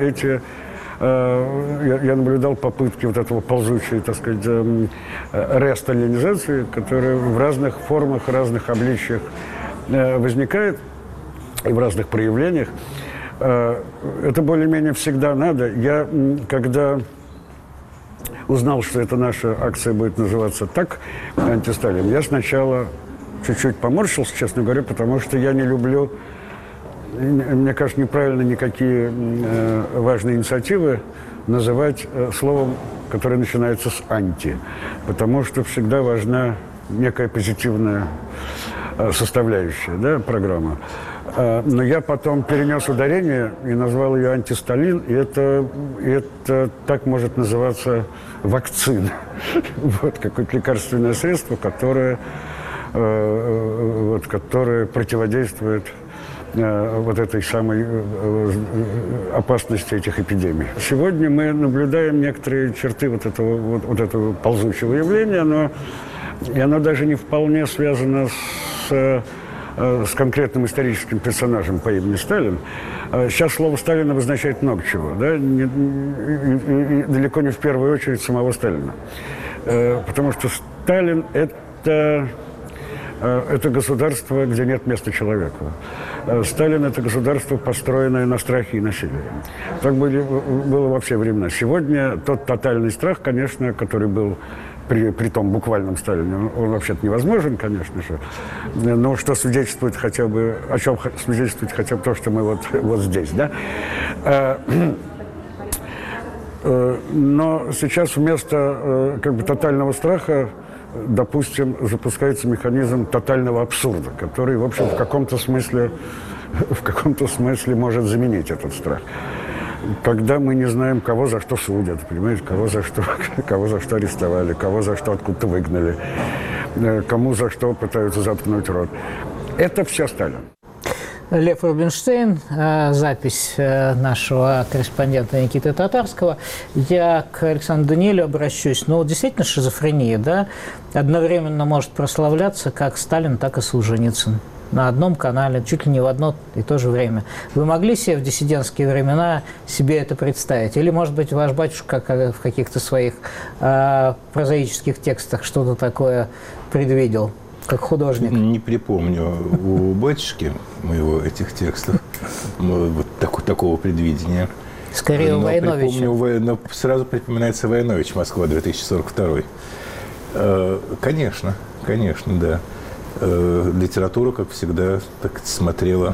я наблюдал попытки этого ползучей, так сказать, ресталинизации, которая в разных формах, разных обличиях возникает и в разных проявлениях. Это более-менее всегда надо. Я, когда узнал, что эта наша акция будет называться так, антисталин, я сначала чуть-чуть поморщился, честно говоря, потому что я не люблю... Мне кажется, неправильно никакие важные инициативы называть словом, которое начинается с «анти», потому что всегда важна некая позитивная составляющая программы. Но я потом перенес ударение и назвал ее «антисталин», и это так может называться вакцина. Какое-то лекарственное средство, которое противодействует этой самой опасности этих эпидемий. Сегодня мы наблюдаем некоторые черты этого ползучего явления, но и оно даже не вполне связано с конкретным историческим персонажем по имени Сталин. Сейчас слово «Сталин» обозначает много чего, и далеко не в первую очередь самого Сталина. Потому что Сталин – это государство, где нет места человеку. Сталин – это государство, построенное на страхе и насилии. Так было во все времена. Сегодня тот тотальный страх, конечно, который был при том буквальном Сталине, он вообще-то невозможен, конечно же. Но что свидетельствует хотя бы, о чем свидетельствует хотя бы то, что мы вот здесь, Но сейчас вместо тотального страха, допустим, запускается механизм тотального абсурда, который, в общем, в каком-то смысле может заменить этот страх. Когда мы не знаем, кого за что судят, понимаете, кого за что арестовали, кого за что откуда-то выгнали, кому за что пытаются заткнуть рот. Это все Сталин. Лев Рубинштейн, запись нашего корреспондента Никиты Татарского. Я к Александру Даниилю обращусь. Действительно шизофрения, одновременно может прославляться как Сталин, так и Солженицын. На одном канале, чуть ли не в одно и то же время. Вы могли себе в диссидентские времена себе это представить? Или, может быть, ваш батюшка в каких-то своих прозаических текстах что-то такое предвидел? Как художник? Не припомню у батюшки моего этих текстов такого предвидения. Скорее у Войновича. Сразу припоминается Войнович, Москва, 2042. Конечно, да. литература, как всегда, так смотрела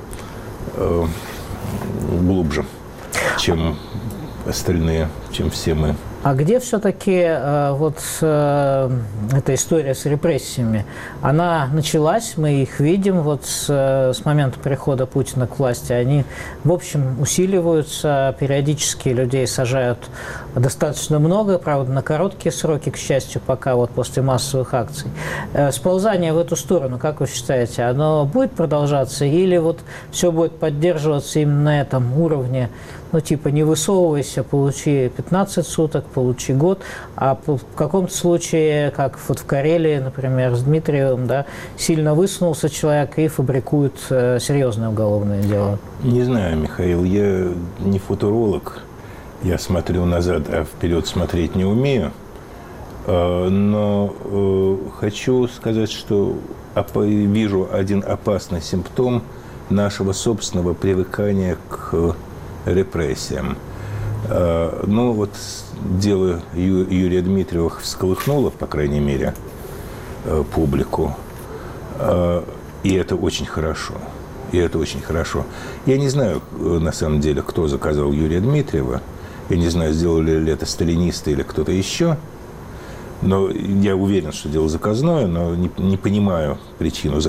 глубже, чем остальные, чем все мы. А где все-таки эта история с репрессиями? Она началась, мы их видим с момента прихода Путина к власти. Они, в общем, усиливаются, периодически людей сажают достаточно много, правда, на короткие сроки, к счастью, пока после массовых акций. Сползание в эту сторону, как вы считаете, оно будет продолжаться или все будет поддерживаться именно на этом уровне? Не высовывайся, получи 15 суток, получи год, а в каком-то случае, как в Карелии, например, с Дмитриевым, сильно высунулся человек и фабрикует серьезное уголовное дело. Не знаю, Михаил, я не футуролог, я смотрю назад, а вперед смотреть не умею, но хочу сказать, что вижу один опасный симптом нашего собственного привыкания к репрессиям. Дело Юрия Дмитриева всколыхнуло, по крайней мере, публику. И это очень хорошо. Я не знаю, на самом деле, кто заказал Юрия Дмитриева. Я не знаю, сделали ли это сталинисты или кто-то еще. Но я уверен, что дело заказное, но не понимаю причину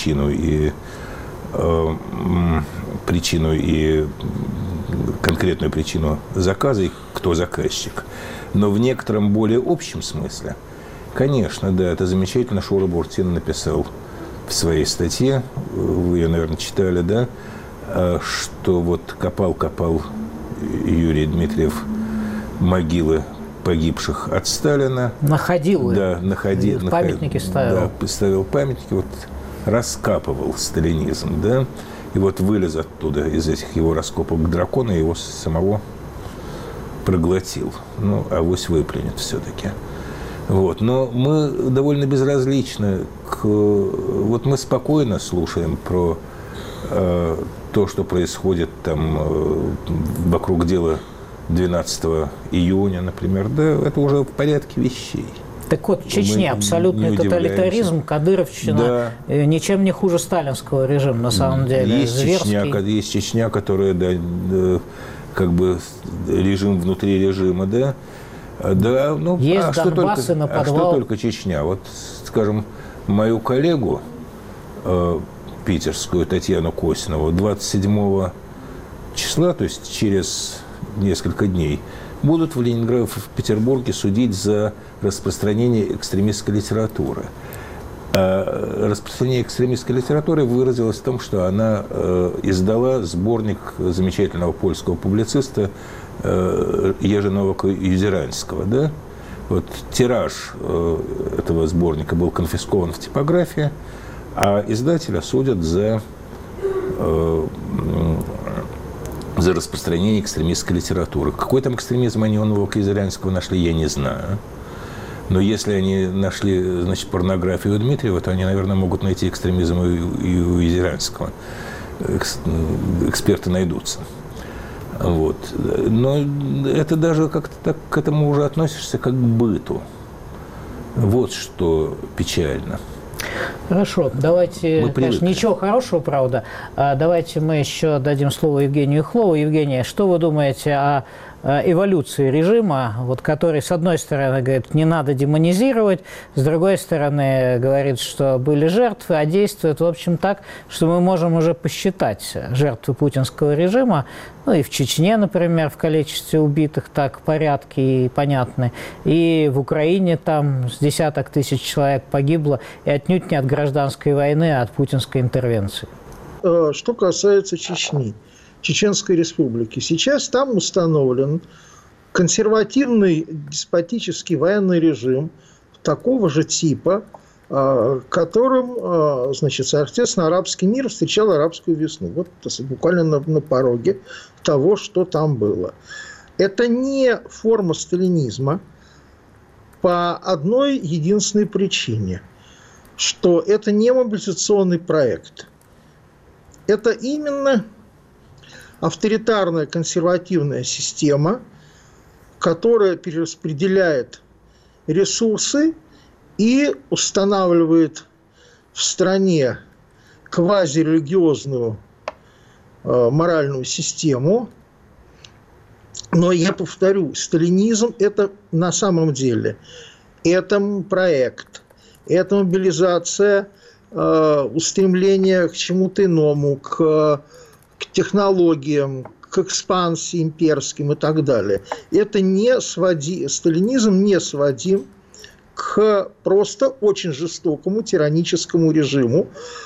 и конкретную причину заказа и кто заказчик. Но в некотором более общем смысле, конечно, да, это замечательно Шура Буртин написал в своей статье, вы ее, наверное, читали, да, что копал Юрий Дмитриев могилы погибших от Сталина. Находил их. Да, памятники ставил. Да, ставил памятники, раскапывал сталинизм, да. И вылез оттуда, из этих его раскопок дракона, его самого проглотил. Авось выплюнет все-таки. Но мы довольно безразличны мы спокойно слушаем про то, что происходит там вокруг дела 12 июня, например. Да, это уже в порядке вещей. Так Чечня, абсолютный тоталитаризм, кадыровщина, ничем не хуже сталинского режима, на самом деле. Есть Чечня, которая, режим внутри режима, да. Есть Донбасс и на подвал. А что только Чечня? Скажем, мою коллегу питерскую Татьяну Косинову 27 числа, то есть через несколько дней, будут в Петербурге судить за распространение экстремистской литературы. А распространение экстремистской литературы выразилось в том, что она издала сборник замечательного польского публициста Ежи Новака-Юзеранского. Да? Тираж этого сборника был конфискован в типографии, а издателя судят за распространение экстремистской литературы. Какой там экстремизм они у Новака-Юзерянского нашли, я не знаю. Но если они нашли, порнографию у Дмитриева, то они, наверное, могут найти экстремизм и у Юзерянского. Эксперты найдутся. Но это даже как-то так к этому уже относишься как к быту. Что печально. Хорошо, давайте, конечно, ничего хорошего, правда. Давайте мы еще дадим слово Евгению Юхлову. Евгения, что вы думаете о эволюции режима, который, с одной стороны, говорит, не надо демонизировать, с другой стороны, говорит, что были жертвы, а действует, в общем, так, что мы можем уже посчитать жертвы путинского режима, и в Чечне, например, в количестве убитых так порядки и понятны, и в Украине там с десяток тысяч человек погибло, и отнюдь не от гражданской войны, а от путинской интервенции. Что касается Чечни, Чеченской Республики. Сейчас там установлен консервативный деспотический военный режим такого же типа, которым, соответственно, арабский мир встречал арабскую весну. Буквально на пороге того, что там было. Это не форма сталинизма по одной единственной причине, что это не мобилизационный проект. Это именно авторитарная консервативная система, которая перераспределяет ресурсы и устанавливает в стране квазирелигиозную моральную систему. Но я повторю, сталинизм – это на самом деле это проект, это мобилизация устремления к чему-то иному, к технологиям, к экспансии имперским и так далее. Это сталинизм не сводим к просто очень жестокому тираническому режиму.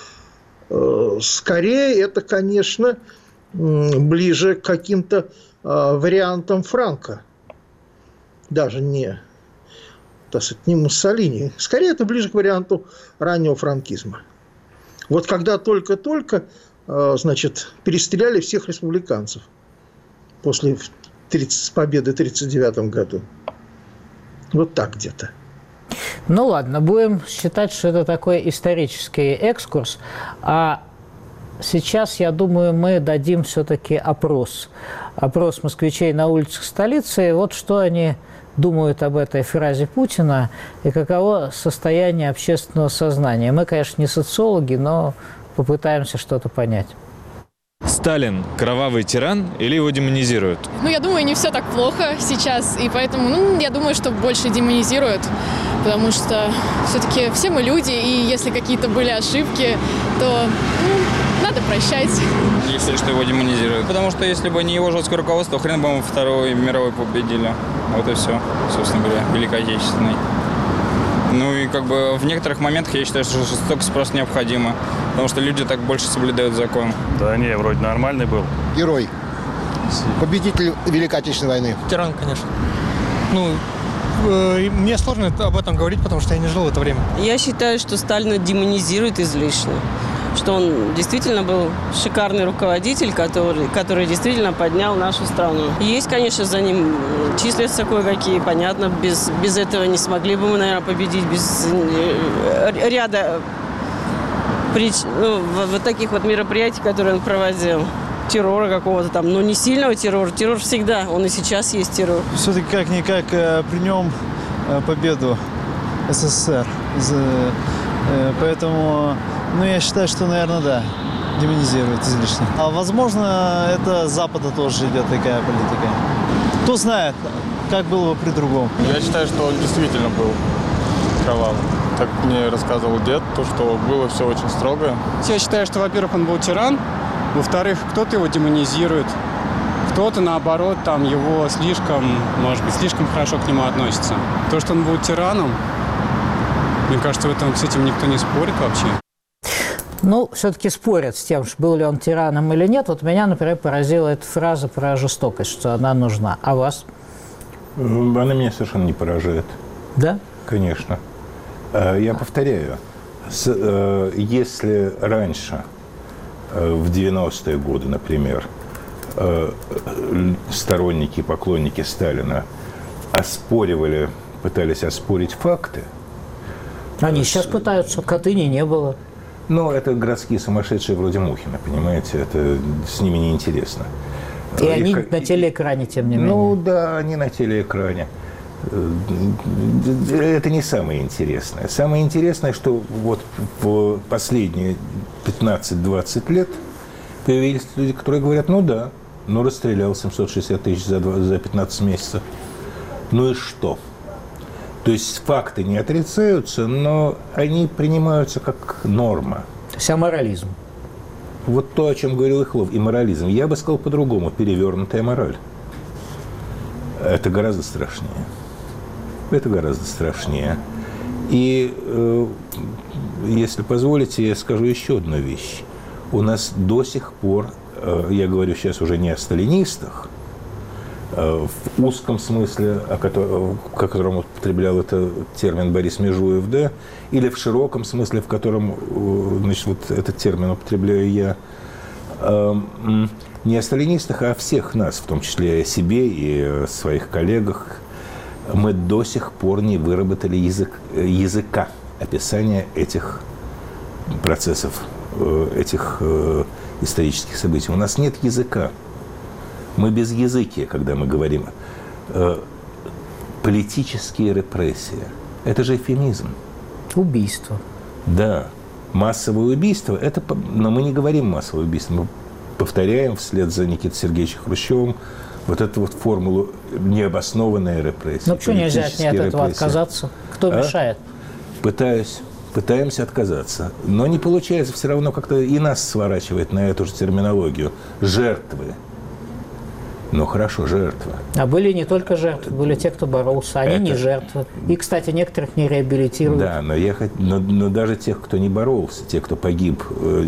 Скорее, это, конечно, ближе к каким-то вариантам Франко. Даже не, так сказать, не Муссолини. Скорее, это ближе к варианту раннего франкизма. Вот когда только-только, значит, перестреляли всех республиканцев после победы в 1939 году. Вот так где-то. Ну ладно, будем считать, что это такой исторический экскурс. А сейчас, я думаю, мы дадим все-таки опрос москвичей на улицах столицы. И вот что они думают об этой фразе Путина и каково состояние общественного сознания. Мы, конечно, не социологи, но попытаемся что-то понять. Сталин – кровавый тиран или его демонизируют? Ну, я думаю, не все так плохо сейчас, и поэтому, я думаю, что больше демонизируют, потому что все-таки все мы люди, и если какие-то были ошибки, то надо прощать. Если что, его демонизируют. Потому что если бы не его жесткое руководство, хрен бы мы Второй мировой победили. Вот и все, собственно говоря, Великой Отечественной. Ну и как бы в некоторых моментах я считаю, что жестокость просто необходима, потому что люди так больше соблюдают закон. Да не, вроде нормальный был. Герой. Победитель Великой Отечественной войны. Тиран, конечно. Мне сложно об этом говорить, потому что я не жил в это время. Я считаю, что Сталина демонизируют излишне. Что он действительно был шикарный руководитель, который действительно поднял нашу страну. Есть, конечно, за ним числятся кое-какие, понятно, без этого не смогли бы мы, наверное, победить, без ряда вот таких вот мероприятий, которые он проводил. Террора какого-то там, но не сильного террора. Террор всегда, он и сейчас есть террор. Все-таки как-никак при нем победу СССР. Поэтому... я считаю, что, наверное, да, демонизируют излишне. А возможно, это с Запада тоже идет такая политика. Кто знает, как было бы при другом. Я считаю, что он действительно был кровавым. Так мне рассказывал дед, что было все очень строго. Я считаю, что, во-первых, он был тиран. Во-вторых, кто-то его демонизирует. Кто-то, наоборот, его слишком хорошо к нему относится. То, что он был тираном, мне кажется, с этим никто не спорит вообще. Все-таки спорят с тем, был ли он тираном или нет. Вот меня, например, поразила эта фраза про жестокость, что она нужна. А вас? Она меня совершенно не поражает. Да? Конечно. Я повторяю, если раньше, в 90-е годы, например, сторонники и поклонники Сталина пытались оспорить факты. Они сейчас пытаются, Катыни не было. Но это городские сумасшедшие вроде Мухина, понимаете, это с ними неинтересно. И они на телеэкране, тем не менее. Да, они на телеэкране. Это не самое интересное. Самое интересное, что вот в последние 15-20 лет появились люди, которые говорят, расстрелял 760 тысяч за 15 месяцев. Ну и что? То есть факты не отрицаются, но они принимаются как норма. То есть аморализм. Вот то, о чем говорил Ихлов, и морализм. Я бы сказал по-другому, перевернутая мораль. Это гораздо страшнее. Это гораздо страшнее. И, если позволите, я скажу еще одну вещь. У нас до сих пор, я говорю сейчас уже не о сталинистах, в узком смысле, о котором употреблял этот термин Борис Межуев, да, или в широком смысле, в котором, вот этот термин употребляю я, не о сталинистах, а о всех нас, в том числе и о себе, и о своих коллегах, мы до сих пор не выработали языка описания этих процессов, этих исторических событий. У нас нет языка. Мы безязыкие, когда мы говорим политические репрессии. Это же эвфемизм. Убийство. Да. Массовое убийство, но мы не говорим массовое убийство, мы повторяем вслед за Никитой Сергеевичем Хрущевым вот эту вот формулу необоснованной репрессии. Но почему нельзя от этого отказаться? Кто мешает? Пытаемся отказаться. Но не получается, все равно как-то и нас сворачивает на эту же терминологию. Жертвы. Ну хорошо, жертвы. А были не только жертвы, были те, кто боролся. Они не жертвы. И, кстати, некоторых не реабилитируют. Да, но даже тех, кто не боролся, те, кто погиб,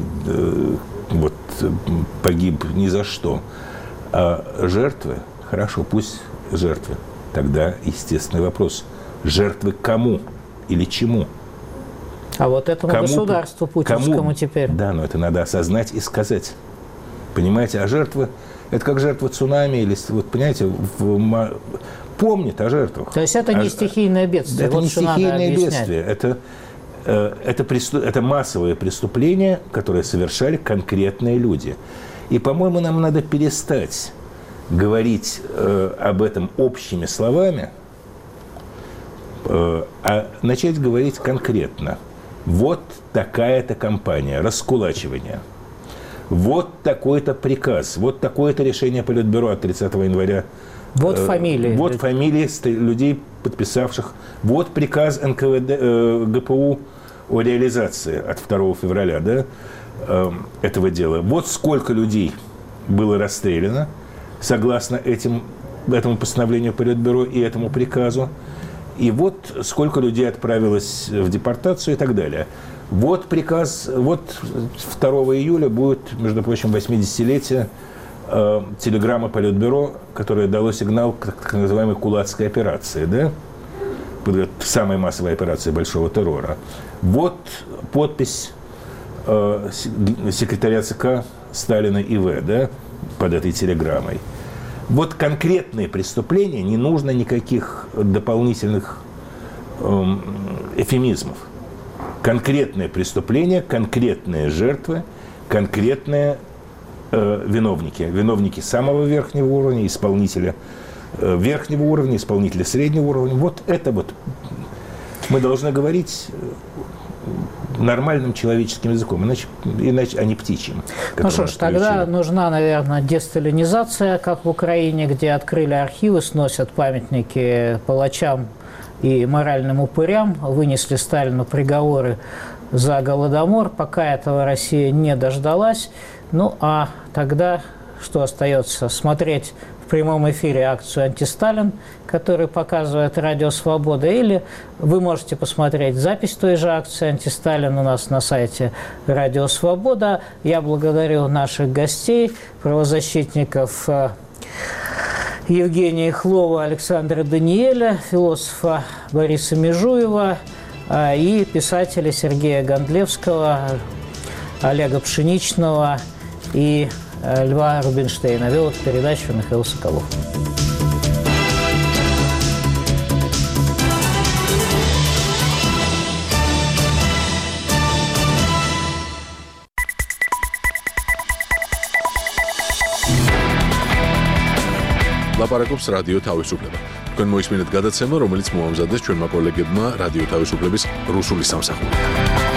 погиб ни за что. А жертвы, хорошо, пусть жертвы. Тогда естественный вопрос. Жертвы кому или чему? А вот этому государству путинскому теперь. Да, но это надо осознать и сказать. Понимаете, а жертвы, это как жертва цунами, или, вот понимаете, помнит о жертвах. То есть это не стихийное бедствие. Это вот не стихийное бедствие, это массовое преступление, которое совершали конкретные люди. И, по-моему, нам надо перестать говорить об этом общими словами, а начать говорить конкретно. Вот такая-то кампания, раскулачивание. Вот такой-то приказ, вот такое-то решение Политбюро от 30 января. Вот фамилии. Вот фамилии людей, подписавших. Вот приказ НКВД, ГПУ о реализации от 2 февраля, да, этого дела. Вот сколько людей было расстреляно согласно этому постановлению Политбюро и этому приказу. И вот сколько людей отправилось в депортацию и так далее. Вот приказ, вот 2 июля будет, между прочим, 80-летие телеграммы Политбюро, которое дало сигнал к так называемой кулацкой операции, да? Самой массовой операции большого террора. Вот подпись секретаря ЦК Сталина И.В., да, под этой телеграммой. Вот конкретные преступления, не нужно никаких дополнительных эвфемизмов. Конкретные преступления, конкретные жертвы, конкретные виновники. Виновники самого верхнего уровня, исполнителя верхнего уровня, исполнителя среднего уровня. Вот это вот мы должны говорить нормальным человеческим языком, иначе а не птичьим. Ну что ж, тогда нужна, наверное, десталинизация, как в Украине, где открыли архивы, сносят памятники палачам и моральным упырям, вынесли Сталину приговоры за Голодомор. Пока этого Россия не дождалась. Ну, а тогда что остается? Смотреть в прямом эфире акцию «Антисталин», которую показывает Радио Свобода, или вы можете посмотреть запись той же акции «Антисталин» у нас на сайте Радио Свобода. Я благодарю наших гостей, правозащитников Евгения Хлова, Александра Даниэля, философа Бориса Межуева и писателя Сергея Гондлевского, Олега Пшеничного и Льва Рубинштейна. Вел эту передачу Михаил Соколов. ლაპარაკობს რადიო თავისუფლება. თქვენ მოისმინეთ გადაცემა, რომელიც მოამზადეს ჩვენმა კოლეგებმა რადიო თავისუფლების რუსული სამსახურიდან.